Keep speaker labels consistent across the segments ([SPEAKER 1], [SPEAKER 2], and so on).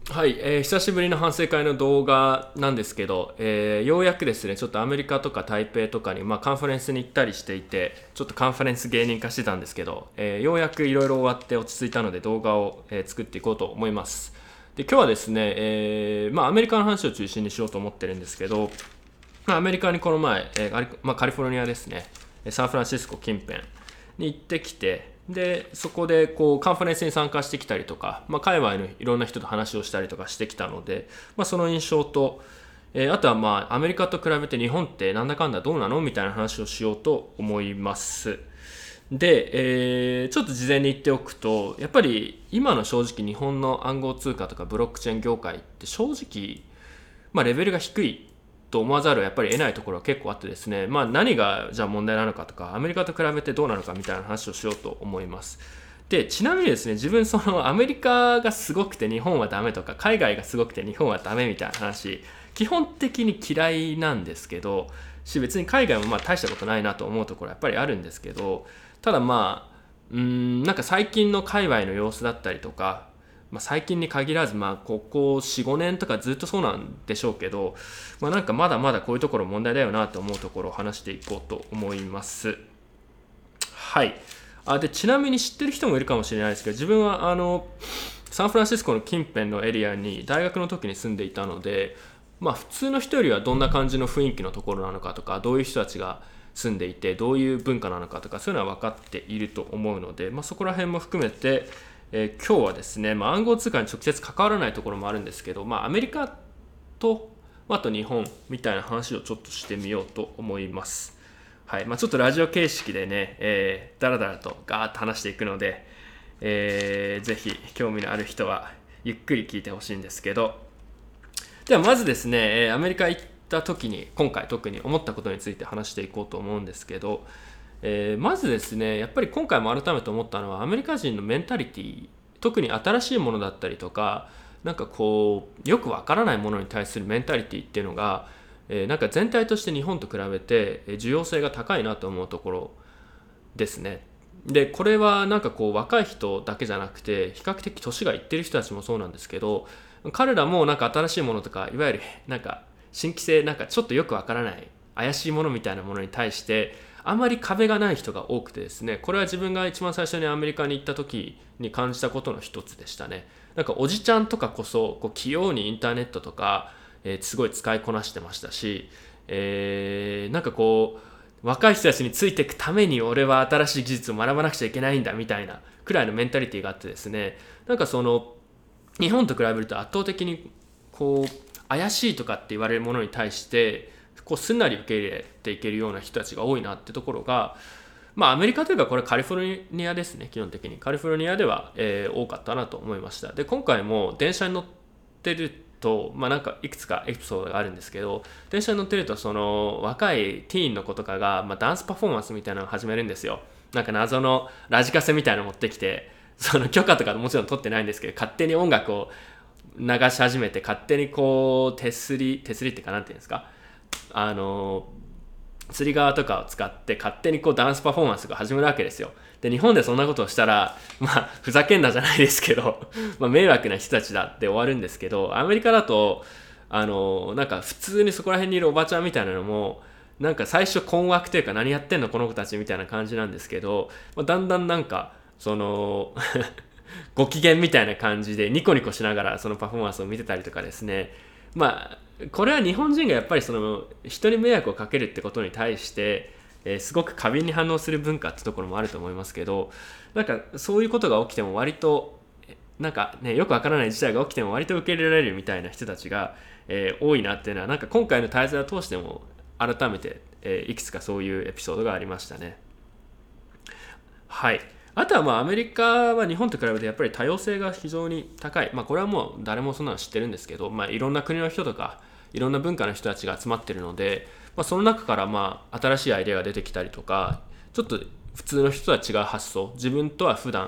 [SPEAKER 1] はい、久しぶりの反省会の動画なんですけど、ようやくですね、ちょっとアメリカとか台北とかに、カンファレンスに行ったりしていて、ちょっとカンファレンス芸人化してたんですけど、ようやくいろいろ終わって落ち着いたので動画を、作っていこうと思います。で、今日はですね、アメリカの話を中心にしようと思ってるんですけど、アメリカにこの前、カリフォルニアですね、サンフランシスコ近辺に行ってきて、でそこでこうカンファレンスに参加してきたりとか、界隈のいろんな人と話をしたりとかしてきたので、その印象と、あとはアメリカと比べて日本ってなんだかんだどうなのみたいな話をしようと思います。で、ちょっと事前に言っておくと、やっぱり今の正直日本の暗号通貨とかブロックチェーン業界って正直、レベルが低いと思わざるをやっぱり得ないところは結構あってですね、何がじゃあ問題なのかとかアメリカと比べてどうなのかみたいな話をしようと思います。でちなみにですね、自分そのアメリカがすごくて日本はダメとか海外がすごくて日本はダメみたいな話基本的に嫌いなんですけど、別に海外も大したことないなと思うところはやっぱりあるんですけど、ただなんか最近の界隈の様子だったりとか、最近に限らず、ここ4、5年とかずっとそうなんでしょうけど、なんかまだまだこういうところ問題だよなと思うところを話していこうと思います。はい。でちなみに知ってる人もいるかもしれないですけど、自分はサンフランシスコの近辺のエリアに大学の時に住んでいたので、普通の人よりはどんな感じの雰囲気のところなのかとか、どういう人たちが住んでいてどういう文化なのかとか、そういうのは分かっていると思うので、そこら辺も含めて、今日はですね、暗号通貨に直接関わらないところもあるんですけど、アメリカと、あと日本みたいな話をちょっとしてみようと思います。はい。ちょっとラジオ形式でね、だらだらとガーッと話していくので、ぜひ興味のある人はゆっくり聞いてほしいんですけど、ではまずですね、アメリカ行った時に今回特に思ったことについて話していこうと思うんですけど、まずですね、やっぱり今回も改めて思ったのはアメリカ人のメンタリティ、特に新しいものだったりとか、なんかこうよくわからないものに対するメンタリティっていうのが、なんか全体として日本と比べて重要性が高いなと思うところですね。でこれはなんかこう若い人だけじゃなくて比較的年がいってる人たちもそうなんですけど、彼らもなんか新しいものとかいわゆるなんか新規性、なんかちょっとよくわからない怪しいものみたいなものに対してあまり壁がない人が多くてですね、これは自分が一番最初にアメリカに行った時に感じたことの一つでしたね。なんかおじちゃんとかこそこう器用にインターネットとか、すごい使いこなしてましたし、なんかこう若い人たちについていくために俺は新しい技術を学ばなくちゃいけないんだみたいなくらいのメンタリティがあってですね、なんかその日本と比べると圧倒的にこう怪しいとかって言われるものに対してこうすんなり受け入れていけるような人たちが多いなってところが、アメリカというかこれカリフォルニアですね。基本的にカリフォルニアでは、多かったなと思いました。で今回も電車に乗ってると、なんかいくつかエピソードがあるんですけど、電車に乗ってるとその若いティーンの子とかが、ダンスパフォーマンスみたいなのを始めるんですよ。なんか謎のラジカセみたいなの持ってきて、その許可とかもちろん取ってないんですけど、勝手に音楽を流し始めて、勝手にこう手すりってかなんていうんですか、あの釣り側とかを使って勝手にこうダンスパフォーマンスが始まるわけですよ。で日本でそんなことをしたらふざけんなじゃないですけど迷惑な人たちだって終わるんですけど、アメリカだとなんか普通にそこら辺にいるおばちゃんみたいなのもなんか最初困惑というか何やってんのこの子たちみたいな感じなんですけど、だんだんなんかそのご機嫌みたいな感じでニコニコしながらそのパフォーマンスを見てたりとかですね。これは日本人がやっぱりその人に迷惑をかけるってことに対して、すごく過敏に反応する文化ってところもあると思いますけど、なんかそういうことが起きても割となんかね、よくわからない事態が起きても割と受け入れられるみたいな人たちが、多いなっていうのはなんか今回の滞在を通しても改めて、いくつかそういうエピソードがありましたね。はい。あとはアメリカは日本と比べてやっぱり多様性が非常に高い。これはもう誰もそんなの知ってるんですけど、いろんな国の人とかいろんな文化の人たちが集まってるので、その中から新しいアイデアが出てきたりとか、ちょっと普通の人とは違う発想、自分とは普段、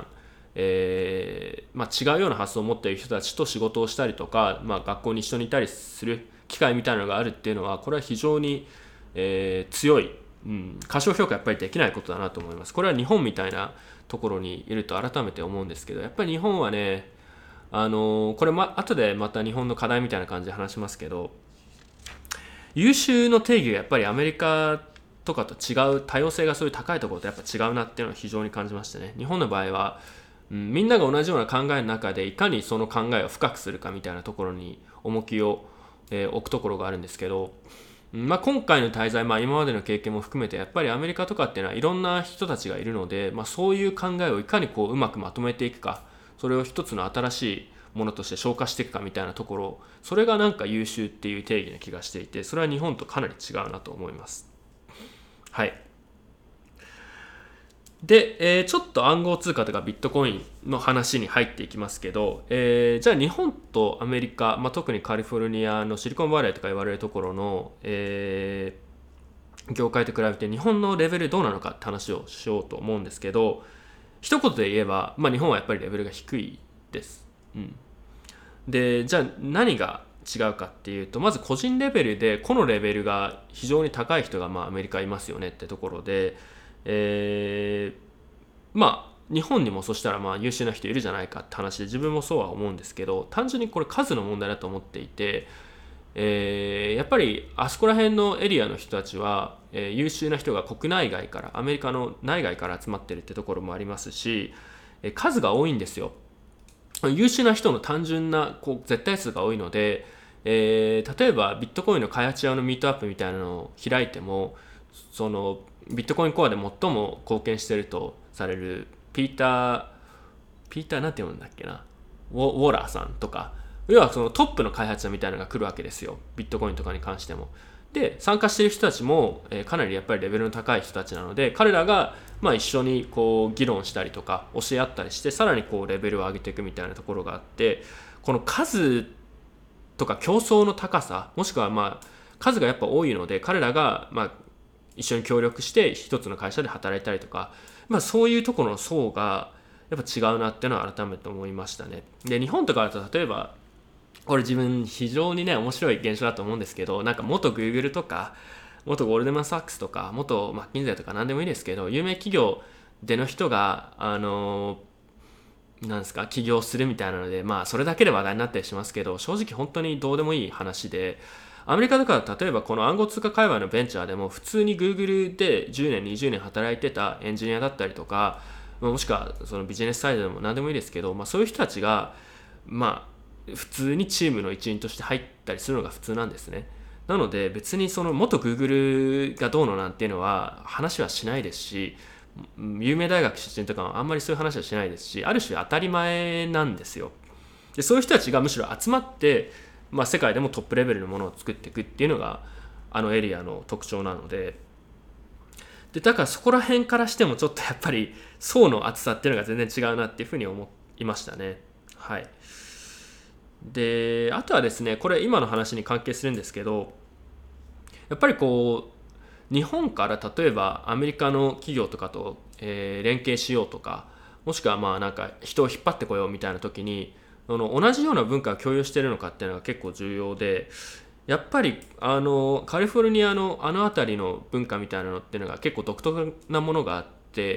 [SPEAKER 1] 違うような発想を持っている人たちと仕事をしたりとか、学校に一緒にいたりする機会みたいなのがあるっていうのは、これは非常に、強い、過小評価やっぱりできないことだなと思います。これは日本みたいなところにいると改めて思うんですけど、やっぱり日本はね、 これ後でまた日本の課題みたいな感じで話しますけど、優秀の定義がやっぱりアメリカとかと違う、多様性がそういう高いところとやっぱ違うなっていうのを非常に感じましたね。日本の場合は、みんなが同じような考えの中でいかにその考えを深くするかみたいなところに重きを、置くところがあるんですけど、今回の滞在、今までの経験も含めてやっぱりアメリカとかっていうのはいろんな人たちがいるので、そういう考えをいかにうまくまとめていくか、それを一つの新しいものとして消化していくかみたいなところ、それがなんか優秀っていう定義な気がしていて、それは日本とかなり違うなと思います。はい。で、ちょっと暗号通貨とかビットコインの話に入っていきますけど、じゃあ日本とアメリカ、特にカリフォルニアのシリコンバレーとか言われるところの、業界と比べて日本のレベルどうなのかって話をしようと思うんですけど、一言で言えば、日本はやっぱりレベルが低いです。で、じゃあ何が違うかっていうと、まず個人レベルで個のレベルが非常に高い人がアメリカいますよねってところで、日本にもそしたら優秀な人いるじゃないかって話で、自分もそうは思うんですけど、単純にこれ数の問題だと思っていて、やっぱりあそこら辺のエリアの人たちは、優秀な人が国内外から、アメリカの内外から集まってるってところもありますし、数が多いんですよ。優秀な人の単純な絶対数が多いので、例えばビットコインの開発者のミートアップみたいなのを開いても、そのビットコインコアで最も貢献しているとされるピーターなんて読むんだっけな、ウォラーさんとか、要はそのトップの開発者みたいなのが来るわけですよ、ビットコインとかに関しても。で、参加している人たちも、かなりやっぱりレベルの高い人たちなので、彼らが一緒に議論したりとか教え合ったりして、さらにレベルを上げていくみたいなところがあって、この数とか競争の高さ、もしくは数がやっぱ多いので、彼らが一緒に協力して一つの会社で働いたりとか、そういうところの層がやっぱ違うなっていうのは改めて思いましたね。で、日本とかだと例えば、これ自分非常にね面白い現象だと思うんですけど、なんか元 Google とか元ゴールデンマン・サックスとか元マッキンゼーとか何でもいいですけど、有名企業での人がなんですか、起業するみたいなので、それだけで話題になったりしますけど、正直本当にどうでもいい話で、アメリカとか例えばこの暗号通貨界隈のベンチャーでも普通に Google で10年20年働いてたエンジニアだったりとか、もしくはそのビジネスサイドでも何でもいいですけど、そういう人たちが普通にチームの一員として入ったりするのが普通なんですね。なので別にその元 Google がどうのなんていうのは話はしないですし、有名大学出身とかはあんまりそういう話はしないですし、ある種当たり前なんですよ。で、そういう人たちがむしろ集まって、世界でもトップレベルのものを作っていくっていうのがあのエリアの特徴なので、だからそこら辺からしてもちょっとやっぱり層の厚さっていうのが全然違うなっていうふうに思いましたね。はい。で、あとはですね、これ今の話に関係するんですけど、やっぱり日本から例えばアメリカの企業とかと、連携しようとか、もしくはなんか人を引っ張ってこようみたいな時に、同じような文化を共有しているのかっていうのが結構重要で、やっぱりカリフォルニアの辺りの文化みたいなのっていうのが結構独特なものがあって、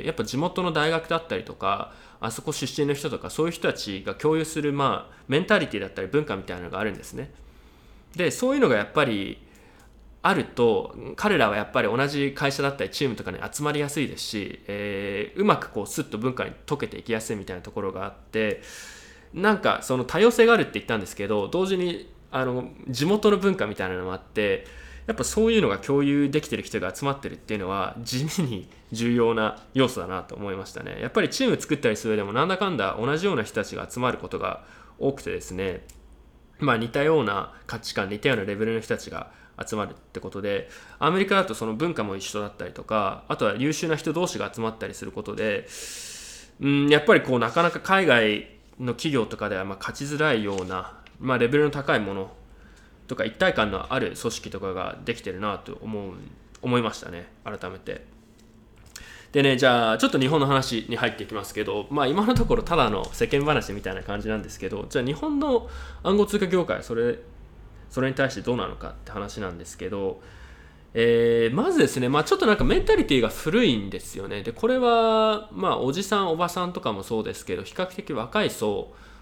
[SPEAKER 1] やっぱ地元の大学だったりとか、あそこ出身の人とか、そういう人たちが共有するメンタリティだったり文化みたいなのがあるんですね。で、そういうのがやっぱりあると、彼らはやっぱり同じ会社だったりチームとかに集まりやすいですし、うまくスッと文化に溶けていきやすいみたいなところがあって、なんかその多様性があるって言ったんですけど、同時に地元の文化みたいなのもあって、やっぱそういうのが共有できてる人が集まってるっていうのは地味に重要な要素だなと思いましたね。やっぱりチーム作ったりする上でもなんだかんだ同じような人たちが集まることが多くてですね、似たような価値観、似たようなレベルの人たちが集まるってことで、アメリカだとその文化も一緒だったりとか、あとは優秀な人同士が集まったりすることで、やっぱりなかなか海外の企業とかでは勝ちづらいような、レベルの高いものとか一体感のある組織とかができてるなと思いましたね、改めて。でね、じゃあちょっと日本の話に入っていきますけど、今のところただの世間話みたいな感じなんですけど、じゃあ日本の暗号通貨業界それに対してどうなのかって話なんですけど、まずですね、ちょっとなんかメンタリティが古いんですよね。で、これはおじさんおばさんとかもそうですけど、比較的若い層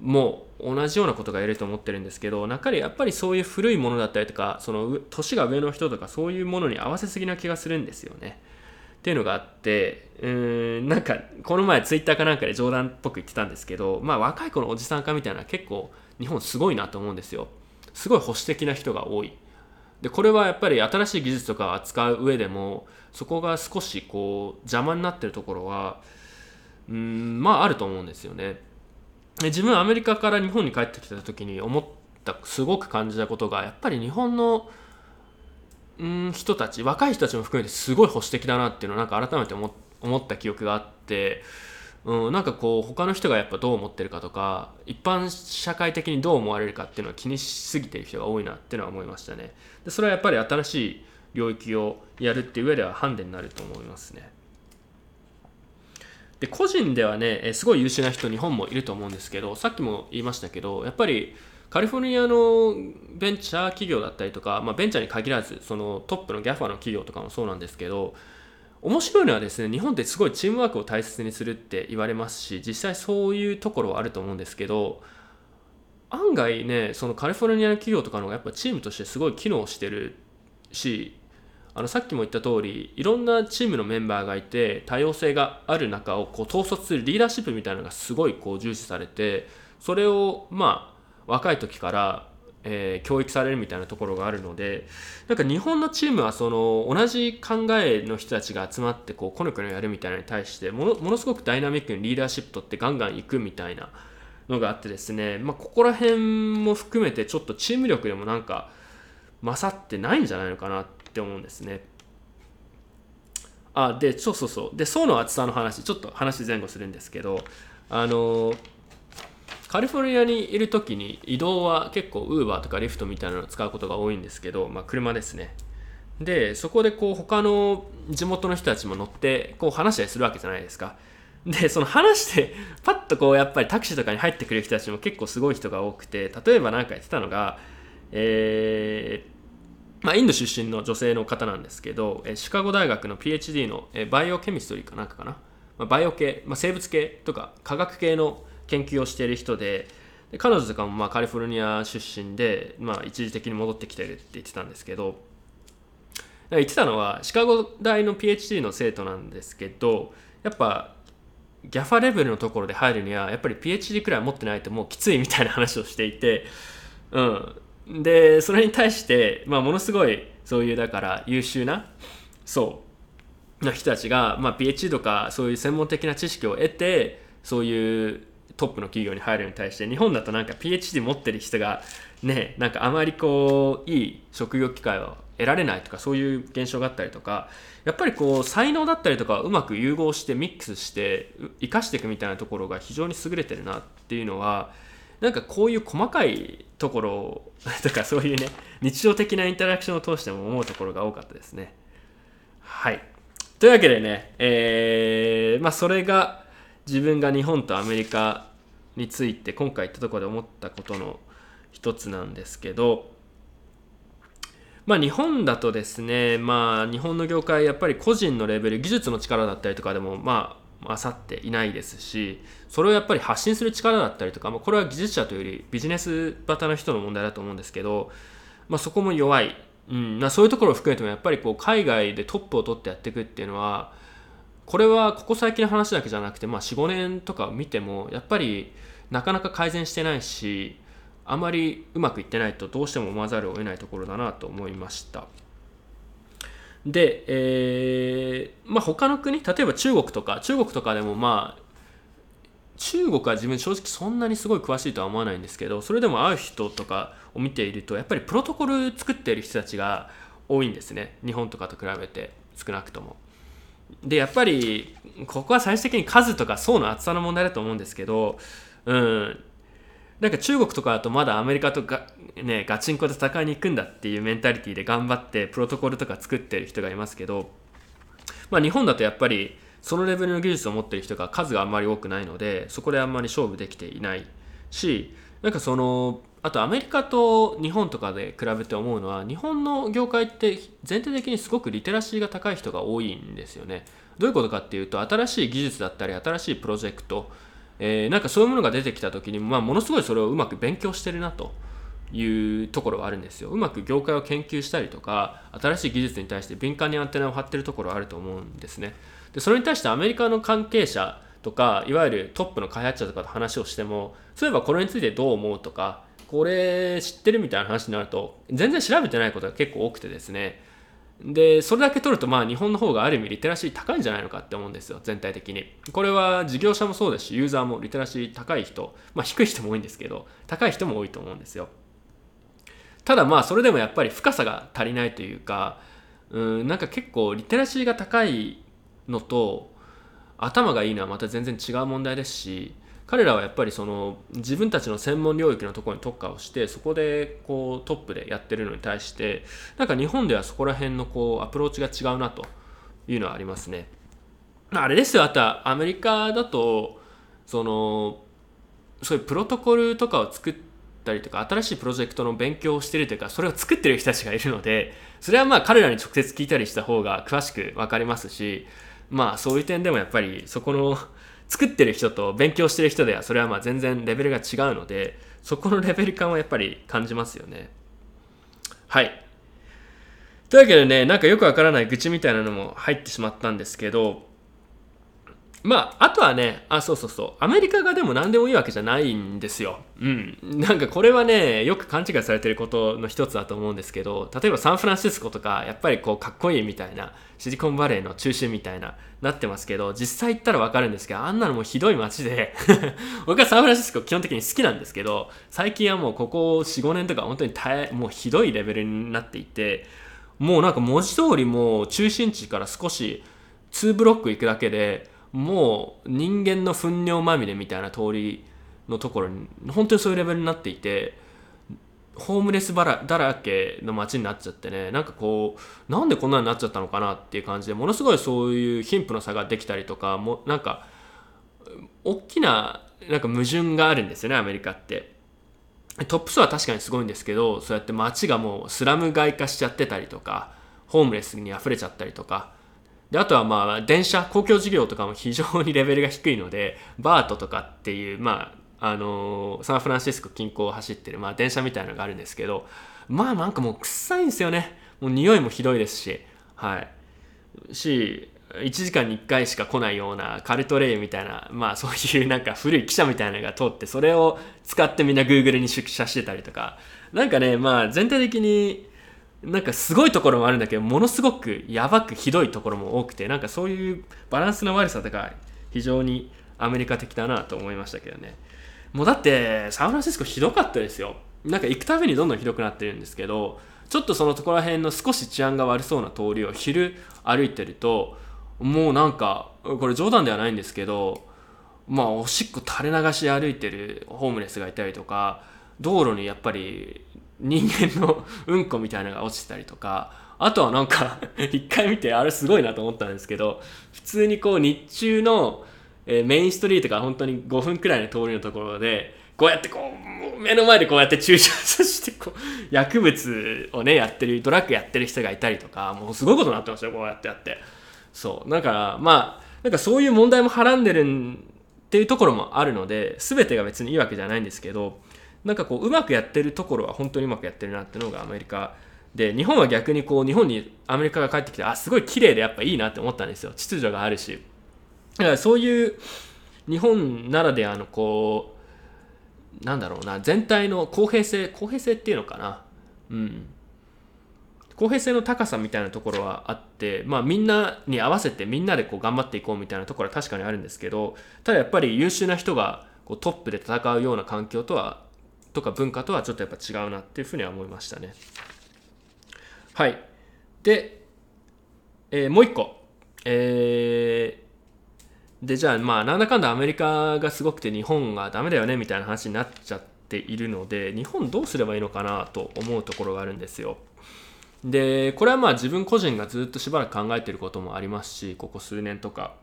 [SPEAKER 1] も同じようなことが言えると思ってるんですけど、やっぱりそういう古いものだったりとか、その年が上の人とかそういうものに合わせすぎな気がするんですよねっていうのがあって、なんかこの前ツイッターかなんかで冗談っぽく言ってたんですけど、若い子のおじさん化みたいな結構日本すごいなと思うんですよ。すごい保守的な人が多い。でこれはやっぱり新しい技術とかを扱う上でもそこが少しこう邪魔になってるところはあると思うんですよね。で自分アメリカから日本に帰ってきた時にすごく感じたことが、やっぱり日本の人たち、若い人たちも含めてすごい保守的だなっていうのをなんか改めて思った記憶があって、なんかこう他の人がやっぱどう思ってるかとか、一般社会的にどう思われるかっていうのを気にしすぎている人が多いなっていうのは思いましたね。でそれはやっぱり新しい領域をやるっていう上ではハンデになると思いますね。で個人ではね、すごい優秀な人日本もいると思うんですけど、さっきも言いましたけど、やっぱりカリフォルニアのベンチャー企業だったりとか、ベンチャーに限らずそのトップの GAFA の企業とかもそうなんですけど、面白いのはですね、日本ってすごいチームワークを大切にするって言われますし、実際そういうところはあると思うんですけど、案外ね、そのカリフォルニアの企業とかの方がやっぱチームとしてすごい機能してるし、さっきも言った通り、いろんなチームのメンバーがいて多様性がある中をこう統率するリーダーシップみたいなのがすごいこう重視されて、それを若い時から教育されるみたいなところがあるので、なんか日本のチームはその同じ考えの人たちが集まってこうコネコネやるみたいなのに対してものすごくダイナミックにリーダーシップ取ってガンガン行くみたいなのがあってですね、ここら辺も含めてちょっとチーム力でもなんか勝ってないんじゃないのかなって思うんですね。でそうで層の厚さの話、ちょっと話前後するんですけど、カリフォルニアにいる時に移動は結構 Uber とか Lyft みたいなのを使うことが多いんですけど、車ですね。でそこでこう他の地元の人たちも乗ってこう話したりするわけじゃないですか。でその話してパッとこうやっぱりタクシーとかに入ってくる人たちも結構すごい人が多くて、例えば何か言ってたのが、インド出身の女性の方なんですけど、シカゴ大学の PhD のバイオケミストリーかなんかかな、バイオ系、生物系とか科学系の研究をしている人で、彼女とかもカリフォルニア出身で、一時的に戻ってきてるって言ってたんですけど、言ってたのはシカゴ大の PhD の生徒なんですけど、やっぱGAFA レベルのところで入るにはやっぱり PhD くらい持ってないともうきついみたいな話をしていて、でそれに対して、ものすごいそういうだから優秀なの人たちが、PhD とかそういう専門的な知識を得てそういうトップの企業に入るのに対して、日本だとなんか PhD 持ってる人がね、なんかあまりこういい職業機会を得られないとか、そういう現象があったりとか、やっぱりこう才能だったりとかうまく融合してミックスして生かしていくみたいなところが非常に優れてるなっていうのは、なんかこういう細かいところとかそういうね日常的なインタラクションを通しても思うところが多かったですね。はい、というわけでね、それが自分が日本とアメリカについて今回言ったところで思ったことの一つなんですけど、日本だとですね、日本の業界やっぱり個人のレベル、技術の力だったりとかでも勝っていないですし、それをやっぱり発信する力だったりとか、これは技術者というよりビジネス型の人の問題だと思うんですけど、そこも弱い、そういうところを含めてもやっぱりこう海外でトップを取ってやっていくっていうのは、これはここ最近の話だけじゃなくて、4、5年とかを見てもやっぱりなかなか改善してないし、あまりうまくいってないとどうしても思わざるを得ないところだなと思いました。で、他の国、例えば中国とかでも中国は自分正直そんなにすごい詳しいとは思わないんですけど、それでも会う人とかを見ているとやっぱりプロトコル作っている人たちが多いんですね、日本とかと比べて少なくとも。でやっぱりここは最終的に数とか層の厚さの問題だと思うんですけど、なんか中国とかだとまだアメリカとか、ガチンコで戦いに行くんだっていうメンタリティで頑張ってプロトコルとか作ってる人がいますけど、日本だとやっぱりそのレベルの技術を持ってる人が数があんまり多くないので、そこであんまり勝負できていないし、なんかあとアメリカと日本とかで比べて思うのは、日本の業界って全体的にすごくリテラシーが高い人が多いんですよね。どういうことかっていうと、新しい技術だったり新しいプロジェクト、 なんかそういうものが出てきた時に、ものすごいそれをうまく勉強してるなというところはあるんですよ。うまく業界を研究したりとか、新しい技術に対して敏感にアンテナを張ってるところはあると思うんですね。でそれに対してアメリカの関係者とか、いわゆるトップの開発者とかと話をしても、そういえばこれについてどう思うとか、これ知ってるみたいな話になると、全然調べてないことが結構多くてですね。でそれだけ取ると、日本の方がある意味リテラシー高いんじゃないのかって思うんですよ、全体的に。これは事業者もそうですし、ユーザーもリテラシー高い人、低い人も多いんですけど、高い人も多いと思うんですよ。ただそれでもやっぱり深さが足りないというか、なんか結構リテラシーが高いのと頭がいいのはまた全然違う問題ですし、彼らはやっぱりその自分たちの専門領域のところに特化をして、そこでこうトップでやってるのに対して、なんか日本ではそこら辺のこうアプローチが違うなというのはありますね。あれですよ、あとはアメリカだとそういうプロトコルとかを作ったりとか、新しいプロジェクトの勉強をしているというか、それを作ってる人たちがいるので、それは彼らに直接聞いたりした方が詳しく分かりますし、そういう点でもやっぱりそこの作ってる人と勉強してる人ではそれは全然レベルが違うので、そこのレベル感はやっぱり感じますよね。はい。というわけでね、なんかよくわからない愚痴みたいなのも入ってしまったんですけど、あとはね、そうアメリカがでも何でもいいわけじゃないんですよ。なんかこれはね、よく勘違いされてることの一つだと思うんですけど、例えばサンフランシスコとかやっぱりこうかっこいいみたいな、シリコンバレーの中心みたいななってますけど、実際行ったらわかるんですけど、あんなのもうひどい街で僕はサンフランシスコ基本的に好きなんですけど、最近はもうここ 4,5 年とか本当にもうひどいレベルになっていて、もうなんか文字通りもう中心地から少し2ブロック行くだけで、もう人間の糞尿まみれみたいな通りのところに本当にそういうレベルになっていて、ホームレスだらけの街になっちゃってね、なんかこうなんでこんなになっちゃったのかなっていう感じで、ものすごいそういう貧富の差ができたりとか、もなんか大きななんか矛盾があるんですよね、アメリカって。トップ層は確かにすごいんですけど、そうやって街がもうスラム街化しちゃってたりとか、ホームレスに溢れちゃったりとかで、あとは電車、公共事業とかも非常にレベルが低いので、バートとかっていう、サンフランシスコ近郊を走ってる、電車みたいなのがあるんですけど、なんかもう臭いんですよね。もう匂いもひどいですし、1時間に1回しか来ないようなカルトレイみたいな、そういうなんか古い汽車みたいなのが通って、それを使ってみんな Google に出社してたりとか、なんかね、全体的になんかすごいところもあるんだけど、ものすごくやばくひどいところも多くて、なんかそういうバランスの悪さとか非常にアメリカ的だなと思いましたけどね。もうだってサンフランシスコひどかったですよ。なんか行くたびにどんどんひどくなってるんですけど、ちょっとそのところら辺の少し治安が悪そうな通りを昼歩いてると、もうなんかこれ冗談ではないんですけど、おしっこ垂れ流し歩いてるホームレスがいたりとか、道路にやっぱり人間のうんこみたいなのが落ちてたりとか、あとはなんか一回見てあれすごいなと思ったんですけど、普通にこう日中のメインストリートから本当に5分くらいの通りのところで、こうやってこう目の前でこうやって駐車してこう薬物をねやってる、ドラッグやってる人がいたりとか、もうすごいことになってましたよ、こうやってやって。そうだからなんかそういう問題もはらんでるっていうところもあるので、全てが別にいいわけじゃないんですけど、なんかこううまくやってるところは本当にうまくやってるなっていうのがアメリカで、日本は逆にこう日本にアメリカが帰ってきて、すごい綺麗でやっぱいいなって思ったんですよ。秩序があるし。だからそういう日本ならではのこうなんだろうな、全体の公平性っていうのかな、公平性の高さみたいなところはあって、みんなに合わせてみんなでこう頑張っていこうみたいなところは確かにあるんですけど、ただやっぱり優秀な人がこうトップで戦うような環境とか文化とはちょっとやっぱ違うなっていうふうには思いましたね。はい。で、もう一個、でじゃあなんだかんだアメリカがすごくて日本がダメだよねみたいな話になっちゃっているので、日本どうすればいいのかなと思うところがあるんですよ。でこれは自分個人がずっとしばらく考えていることもありますし、ここ数年とか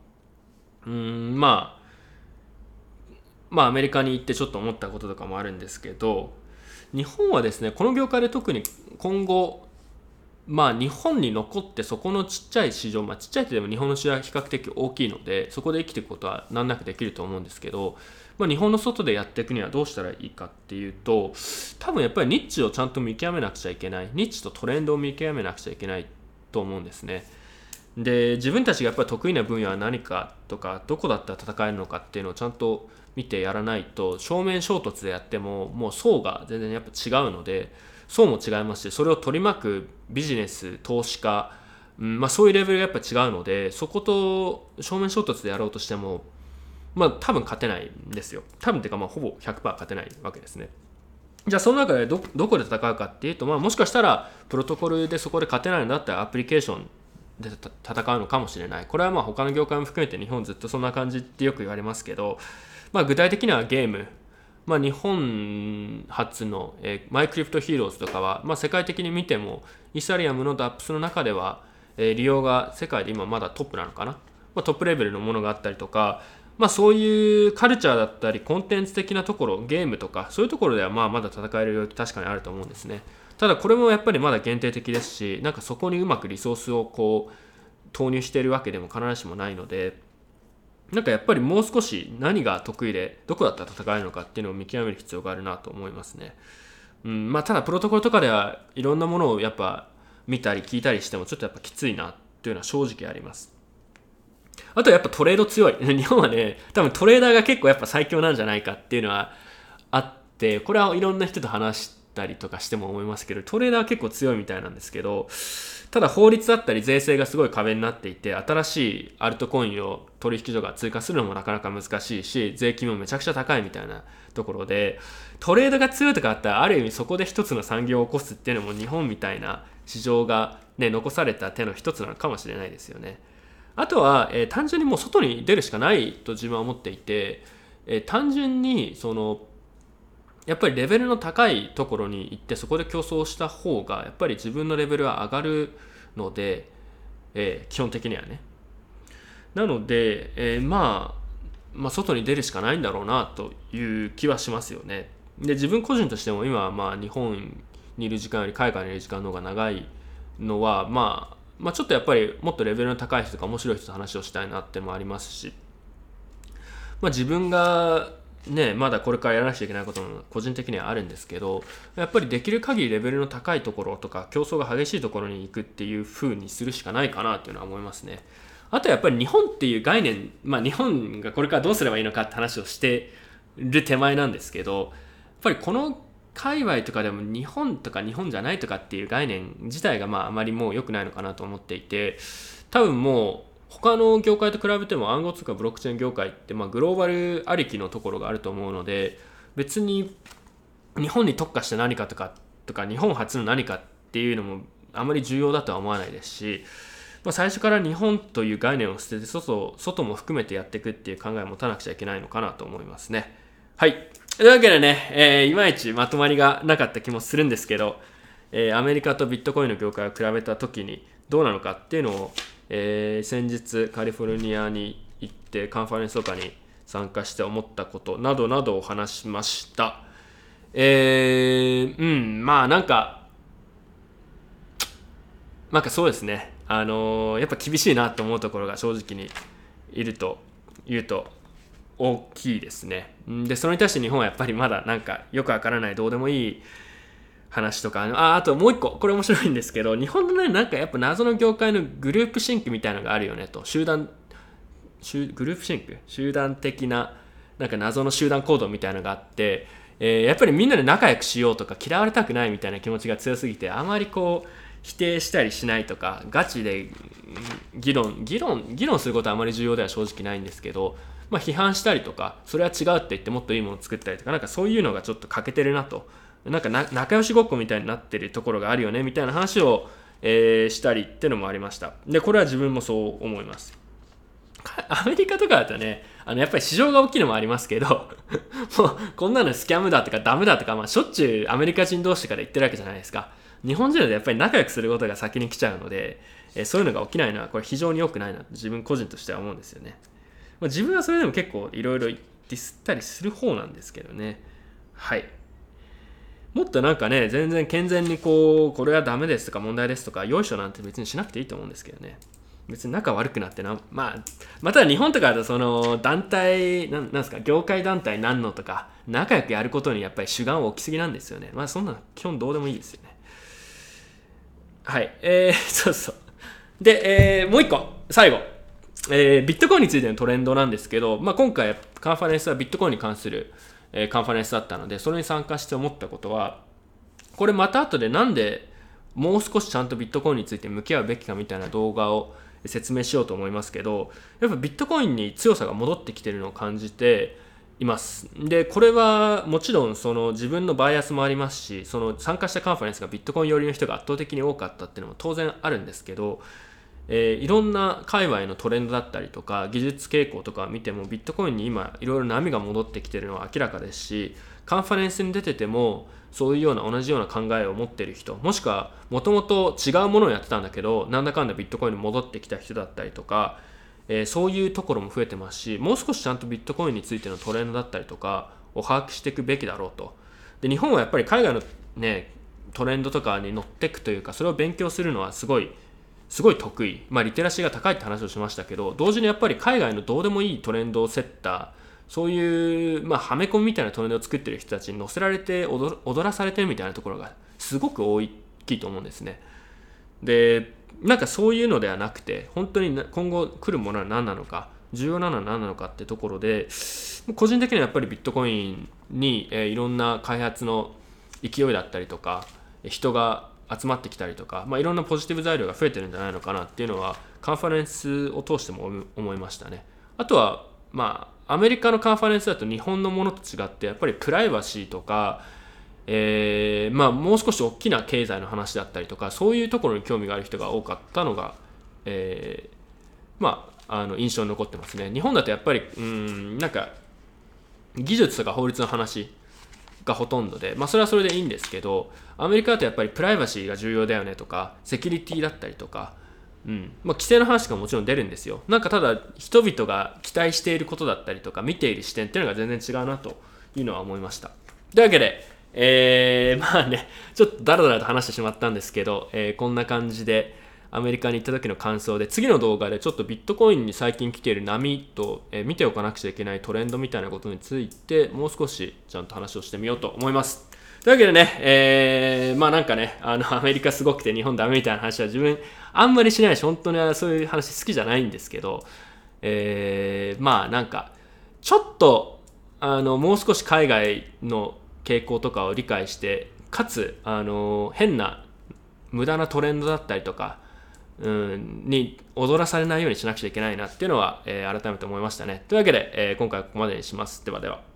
[SPEAKER 1] アメリカに行ってちょっと思ったこととかもあるんですけど、日本はですね、この業界で特に今後まあ日本に残ってそこのちっちゃい市場、ちっちゃいってでも日本の市場は比較的大きいので、そこで生きていくことは難なくできると思うんですけど、日本の外でやっていくにはどうしたらいいかっていうと、多分やっぱりニッチをちゃんと見極めなくちゃいけない、ニッチとトレンドを見極めなくちゃいけないと思うんですね。で、自分たちがやっぱり得意な分野は何かとか、どこだったら戦えるのかっていうのをちゃんと見てやらないと、正面衝突でやってももう層が全然やっぱ違うので、層も違いますし、それを取り巻くビジネス、投資家、そういうレベルがやっぱ違うので、そこと正面衝突でやろうとしても多分勝てないんですよ。多分っていうかほぼ 100% 勝てないわけですね。じゃあその中でどこで戦うかっていうと、もしかしたらプロトコルでそこで勝てないんだったらアプリケーションで戦うのかもしれない。これは他の業界も含めて日本ずっとそんな感じってよく言われますけど、具体的にはゲーム、日本初の、マイクリプトヒーローズとかは、世界的に見てもイーサリアムの DApps の中では、利用が世界で今まだトップなのかな、トップレベルのものがあったりとか、そういうカルチャーだったりコンテンツ的なところ、ゲームとかそういうところではまだ戦える領域確かにあると思うんですね。ただこれもやっぱりまだ限定的ですし、そこにうまくリソースを投入しているわけでも必ずしもないので、やっぱりもう少し何が得意でどこだったら戦えるのかっていうのを見極める必要があるなと思いますね。ただプロトコルとかではいろんなものをやっぱ見たり聞いたりしてもちょっとやっぱきついなっていうのは正直あります。あとやっぱトレード強い。日本はね、多分トレーダーが結構やっぱ最強なんじゃないかっていうのはあって、これはいろんな人と話したりとかしても思いますけど、トレーダーは結構強いみたいなんですけど、ただ法律だったり税制がすごい壁になっていて、新しいアルトコインを取引所が追加するのもなかなか難しいし、税金もめちゃくちゃ高いみたいなところで、トレードが強いとかあったらある意味そこで一つの産業を起こすっていうのも日本みたいな市場が、残された手の一つなのかもしれないですよね。あとは、単純にもう外に出るしかないと自分は思っていて、単純にやっぱりレベルの高いところに行ってそこで競争した方がやっぱり自分のレベルは上がるので、基本的にはね。なので、外に出るしかないんだろうなという気はしますよね。で、自分個人としても今は日本にいる時間より海外にいる時間の方が長いのはちょっとやっぱりもっとレベルの高い人とか面白い人と話をしたいなってのもありますし、自分がね、まだこれからやらなきゃいけないことも個人的にはあるんですけど、やっぱりできる限りレベルの高いところとか競争が激しいところに行くっていう風にするしかないかなっていうのは思いますね。あとやっぱり日本っていう概念、日本がこれからどうすればいいのかって話をしてる手前なんですけど、やっぱりこの界隈とかでも日本とか日本じゃないとかっていう概念自体があまりもう良くないのかなと思っていて、多分もう他の業界と比べても暗号通貨ブロックチェーン業界ってグローバルありきのところがあると思うので、別に日本に特化した何かとか日本初の何かっていうのもあまり重要だとは思わないですし、最初から日本という概念を捨てて外も含めてやっていくっていう考えを持たなくちゃいけないのかなと思いますね。はい。というわけでね、いまいちまとまりがなかった気もするんですけど、アメリカとビットコインの業界を比べた時にどうなのかっていうのを、先日カリフォルニアに行ってカンファレンスとかに参加して思ったことなどなどを話しました。なんかそうですね、やっぱ厳しいなと思うところが正直にいると言うと大きいですね。でそれに対して日本はやっぱりまだよくわからないどうでもいい話とか、あともう一個これ面白いんですけど、日本のねやっぱ謎の業界のグループシンクみたいなのがあるよねと、グループシンク、集団的な謎の集団行動みたいなのがあって、やっぱりみんなで仲良くしようとか嫌われたくないみたいな気持ちが強すぎて、あまり否定したりしないとかガチで議論することはあまり重要では正直ないんですけど、批判したりとかそれは違うって言ってもっといいものを作ったりとかそういうのがちょっと欠けてるなと、仲良しごっこみたいになってるところがあるよねみたいな話を、したりっていうのもありました。でこれは自分もそう思います。アメリカとかだとね、やっぱり市場が大きいのもありますけどもうこんなのスキャムだとかダメだとか、しょっちゅうアメリカ人同士から言ってるわけじゃないですか。日本人でやっぱり仲良くすることが先に来ちゃうので、そういうのが起きないのはこれ非常に良くないなと自分個人としては思うんですよね。自分はそれでも結構いろいろディスったりする方なんですけどね。はい。 もっとなんかね、全然健全にこれはダメですとか問題ですとか、よいしょなんて別にしなくていいと思うんですけどね。別に仲悪くなってまた日本とかだとその団体なんですか、業界団体なんのとか仲良くやることにやっぱり主眼を置きすぎなんですよね。そんなの基本どうでもいいですよね。はい、そうそう。で、もう一個最後、ビットコインについてのトレンドなんですけど、今回カンファレンスはビットコインに関する、カンファレンスだったので、それに参加して思ったことは、これまた後でなんでもう少しちゃんとビットコインについて向き合うべきかみたいな動画を説明しようと思いますけど、やっぱビットコインに強さが戻ってきているのを感じています。で、これはもちろんその自分のバイアスもありますし、その参加したカンファレンスがビットコイン寄りの人が圧倒的に多かったっていうのも当然あるんですけど、いろんな界隈のトレンドだったりとか技術傾向とかを見てもビットコインに今いろいろ波が戻ってきているのは明らかですし、カンファレンスに出ててもそういうような同じような考えを持っている人、もしくはもともと違うものをやってたんだけどなんだかんだビットコインに戻ってきた人だったりとか、そういうところも増えてますし、もう少しちゃんとビットコインについてのトレンドだったりとかを把握していくべきだろうと。で、日本はやっぱり海外のねトレンドとかに乗っていくというか、それを勉強するのはすごい得意、リテラシーが高いって話をしましたけど、同時にやっぱり海外のどうでもいいトレンドをセッター、そういう、はめ込みみたいなトレンドを作ってる人たちに乗せられて踊らされてるみたいなところがすごく大きいと思うんですね。で、なんかそういうのではなくて、本当に今後来るものは何なのか、重要なのは何なのかってところで、個人的にはやっぱりビットコインに、いろんな開発の勢いだったりとか、人が集まってきたりとか、いろんなポジティブ材料が増えてるんじゃないのかなっていうのはカンファレンスを通しても思いましたね。あとはアメリカのカンファレンスだと日本のものと違ってやっぱりプライバシーとか、もう少し大きな経済の話だったりとか、そういうところに興味がある人が多かったのが、印象に残ってますね。日本だとやっぱりなんか技術とか法律の話がほとんどで、それはそれでいいんですけど、アメリカだとやっぱりプライバシーが重要だよねとか、セキュリティだったりとか、規制の話がもちろん出るんですよ。なんかただ人々が期待していることだったりとか見ている視点っていうのが全然違うなというのは思いました。というわけで、ちょっとダラダラと話してしまったんですけど、こんな感じでアメリカに行った時の感想で、次の動画でちょっとビットコインに最近来ている波と、見ておかなくちゃいけないトレンドみたいなことについてもう少しちゃんと話をしてみようと思います。というわけでね、なんかね、アメリカすごくて日本ダメみたいな話は自分あんまりしないし、本当にそういう話好きじゃないんですけど、なんかちょっともう少し海外の傾向とかを理解して、かつ変な無駄なトレンドだったりとかに踊らされないようにしなくちゃいけないなっていうのは、改めて思いましたね。というわけで、今回はここまでにします。ではでは。